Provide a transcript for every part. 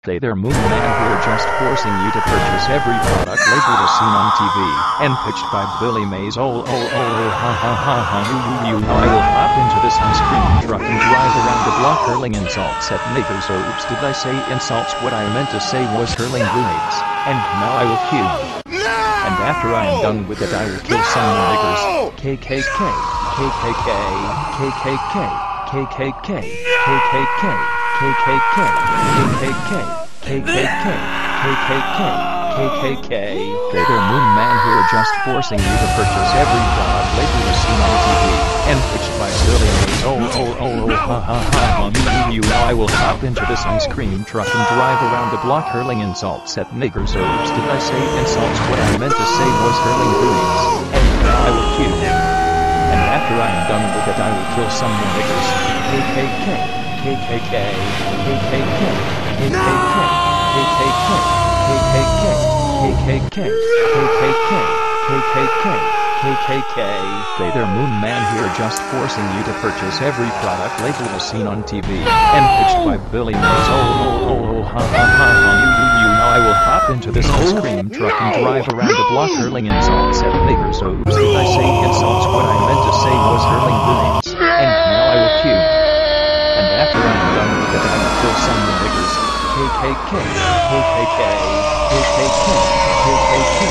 They they're Moon Man here just forcing you to purchase every product labeled as seen on TV and pitched by Billy Mays. Oh, ha ha ha ha, you. I will hop into this ice cream truck and drive around the block hurling insults at niggers. Oops, did I say insults? What I meant to say was hurling grenades. And now I will cue. And after I am done with it, I will kill some more niggers. KKK, KKK, KKK, KKK, KKK, KKK, KKK, KKK, KKK, KKK. They're Moon Man here just forcing you to purchase every product labeled as seen on TV and pitched by Billy Mays. Oh, ha ha ha, you. Now I will hop into this ice cream truck and drive around the block hurling insults at niggers. Oops, did I say insults? What I meant to say was hurling grenades. And now I will cue. And after I am done with it, I will kill some more niggers. KKK, KKK, KKK, KKK, KKK, KKK, KKK, KKK, KKK, KKK. They're Moon Man here just forcing you to purchase every product labeled as seen on TV and pitched by Billy Mays. Oh, ha ha ha, you. Now I will hop into this ice cream truck and drive around the block hurling insults at niggers. Oops, did I say insults? What I meant to say was hurling grenades. And now I will cue. And after I am done with it, I will kill some more niggers. KKK, KKK, KKK, KKK,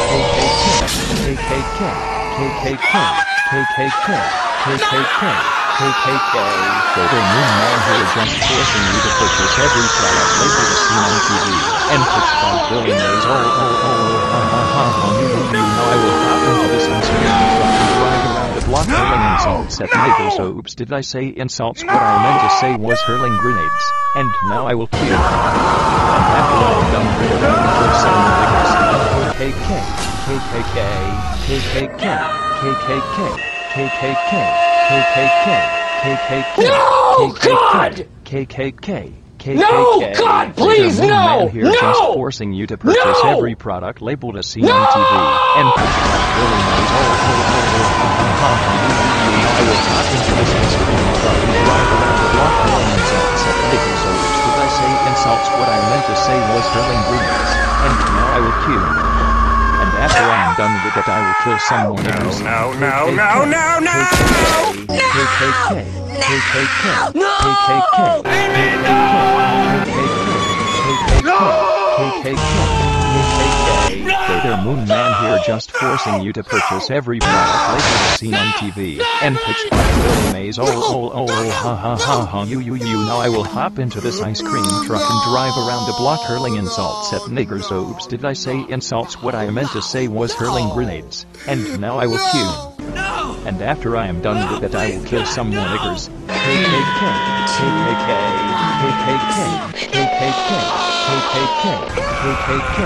KKK, KKK, KKK, KKK, KKK, KKK. They're Moon Man here just forcing you to purchase every product labeled as seen on TV and pitched by Billy Mays. Oh, ha ha ha, you. Now I will hop into this ice cream truck and drive around the block hurling insults at niggers. Oops, did I say insults? What I meant to say was hurling grenades. And now I will cue. And after I am done with it, I will kill some more niggers. KKK, KKK, KKK, KKK, KKK, KKK, KKK, No, God! KKK, KKK. No, God, please, They're Moon no, Man here no! just forcing you to purchase No! every product labeled as seen on TV and pitched by Billy Mays. I will hop into this ice cream truck and drive around the block hurling insults at niggers. Oops, did I say insults? What I meant to say was hurling grenades. And now I will cue. And after I am done with it, I will kill some more niggers. No! KKK, KKK, They're Moon Man here just forcing you to purchase every product labeled as seen on TV and pitched by Billy Mays. Oh, ha ha ha, you. Now I will hop into this ice cream truck and drive around the block hurling insults at niggers. Oops, did I say insults? What I meant to say was hurling grenades. And now I will cue. And after I am done with it, I will kill some more niggers. KKK, KKK, KKK, KKK, KKK, KKK,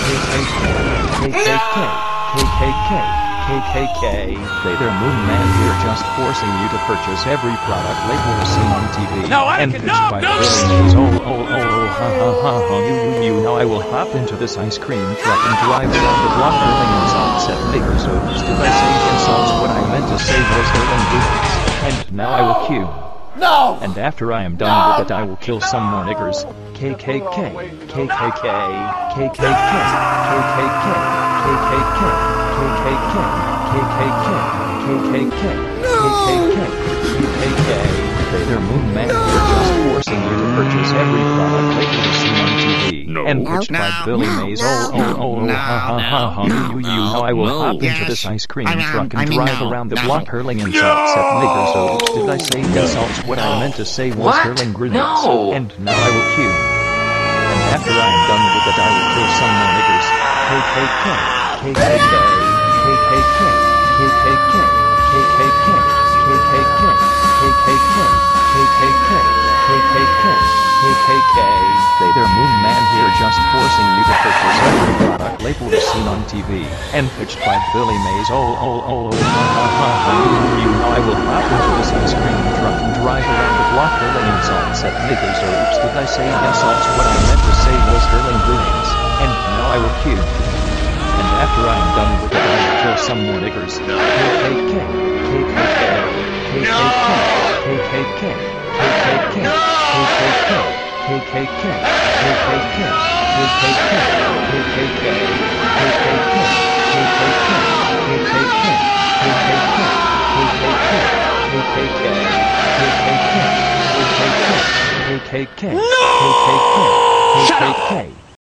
KKK, KKK, KKK. They're Moon Man here just forcing you to purchase every product labeled as seen on TV and pitched by Billy Mays. Oh, ha ha ha, you. Now I will hop into this ice cream truck and drive around the block hurling insults at niggers. Oops, did I say insults? What I meant to say was hurling grenades. And now I will cue. No! And after I am done with it, I will kill some more niggers. KKK, KKK, KKK, KKK, KKK, KKK, KKK, KKK, KKK, KKK. They're Moon Man here just forcing you to purchase every product labeled as seen on TV and pitched by Billy Mays. Oh, ha ha ha, you. Now I will hop into this ice cream truck and drive around the block hurling insults at niggers. Oops, did I say insults? What I meant to say was hurling grenades. And now I will cue. And after I am done with it, I will kill some more niggers. KKK, KKK, KKK, KKK, KKK, KKK, KKK, KKK, KKK, KKK. They're Moon Man here just forcing you to purchase every product labeled as seen on TV and pitched by Billy Mays. Oh, ha ha ha, you. Now I will hop into this ice cream truck and drive around the block hurling insults at niggers. Oops, did I say insults? What I meant to say was hurling grenades. And now I will cue. And after I am done with it, I will kill some more niggers. KKK, KKK, KKK, KKK, KKK, KKK, KKK, KKK, KKK. Shut up!